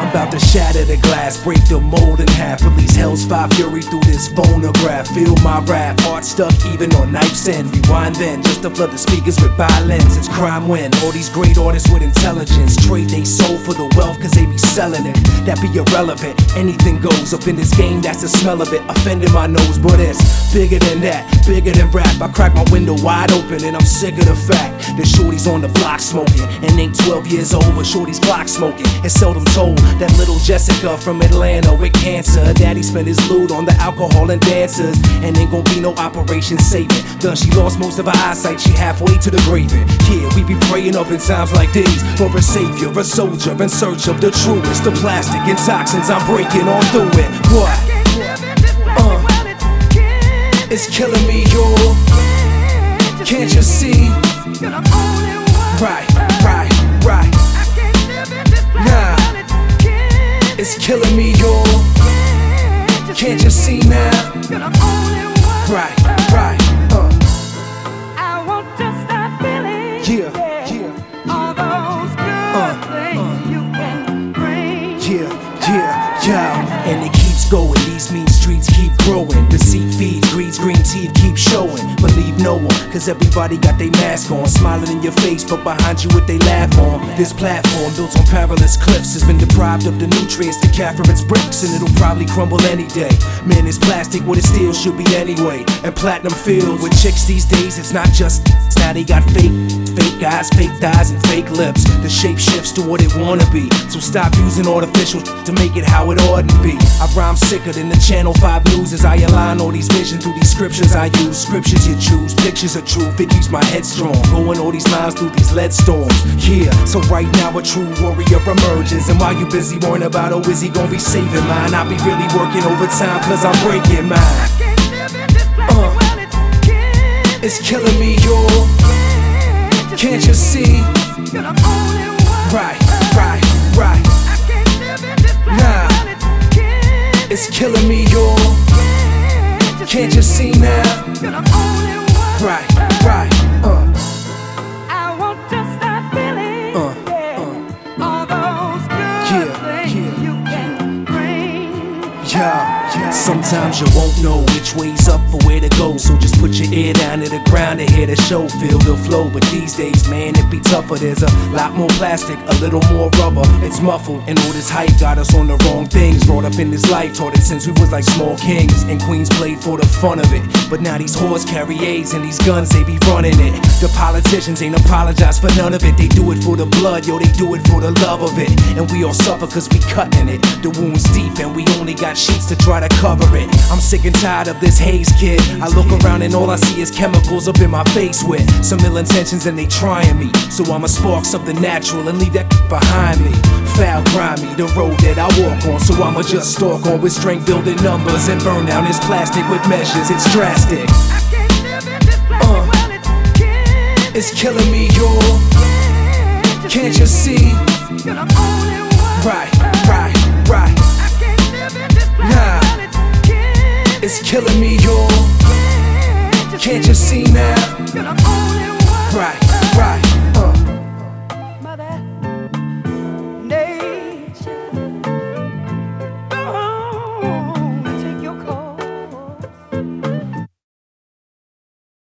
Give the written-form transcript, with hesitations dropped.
I'm about to shatter the glass, break the mold in half. Release hell's fire fury through this phonograph. Feel my rap, heart stuck even on knife's end. Rewind then, just to flood the speakers with violence. It's crime when all these great artists with intelligence trade they soul for the wealth cause they be selling it. That be irrelevant, anything goes up in this game, that's the smell of it. Offending my nose, but it's bigger than that, bigger than rap. I crack my window wide open and I'm sick of the fact that shorty's on the block smoking and ain't 12 years old, but shorty's clock smoking. It's seldom told that little Jessica from Atlanta with cancer, daddy spent his loot on the alcohol and dancers, and ain't gon' be no operation saving. Done, she lost most of her eyesight, she halfway to the graving. Yeah, we be praying up in times like these for a savior, a soldier in search of the truest. The plastic and toxins, I'm breaking on through it. What? It's killing me, yo. Can't you see? Right. Nah, it's killing me, yo. Can't you see now? Right. I want to start feeling. Yeah. All those good things you can bring. Yeah. And it keeps going. These mean streets keep growing. Deceit feeds, greed's green teeth keep showing. Believe no one, cause everybody got their mask on, smiling in your face, but behind you what they laugh on. This platform built on perilous cliffs has been deprived of the nutrients to care for its bricks, and it'll probably crumble any day. Man, it's plastic, what it steel should be anyway. And platinum filled with chicks these days, it's not just now they got fake eyes, fake thighs, and fake lips. The shape shifts to what it wanna be, so stop using artificial to make it how it ought to be. I rhyme sicker than the Channel 5 news as I align all these visions through these scriptures I use. Scriptures you choose, pictures of truth, it keeps my head strong, going all these lines through these lead storms. Yeah, so right now a true warrior emerges, and while you busy worrying about oh is he gonna be saving mine, I'll be really working overtime cause I'm breaking mine. It's killing me, yo. Can't you see? Right. Nah, it's killing me, yo. Can't you see now? Right. I want to start feeling. All those good things you can bring. Yeah. Sometimes you won't know which way's up or where to go, so just put your ear down to the ground to hear the show, feel the flow. But these days, man, it be tougher. There's a lot more plastic, a little more rubber. It's muffled, and all this hype got us on the wrong things. Brought up in this life, taught it since we was like small kings, and queens played for the fun of it. But now these whores carry A's and these guns, they be running it. The politicians ain't apologize for none of it. They do it for the blood, yo, they do it for the love of it. And we all suffer cause we cutting it. The wound's deep and we only got sheets to try to cover it. I'm sick and tired of this haze, kid. I look around and all I see is chemicals up in my face with some ill intentions and they trying me. So I'ma spark something natural and leave that behind me. Foul, grimy, the road that I walk on. So I'ma just stalk on with strength building numbers and burn down this plastic with measures. It's drastic. It's killing me, yo. Can't you see? Right. Nah, it's killing me, yo. Can't you see now? Right.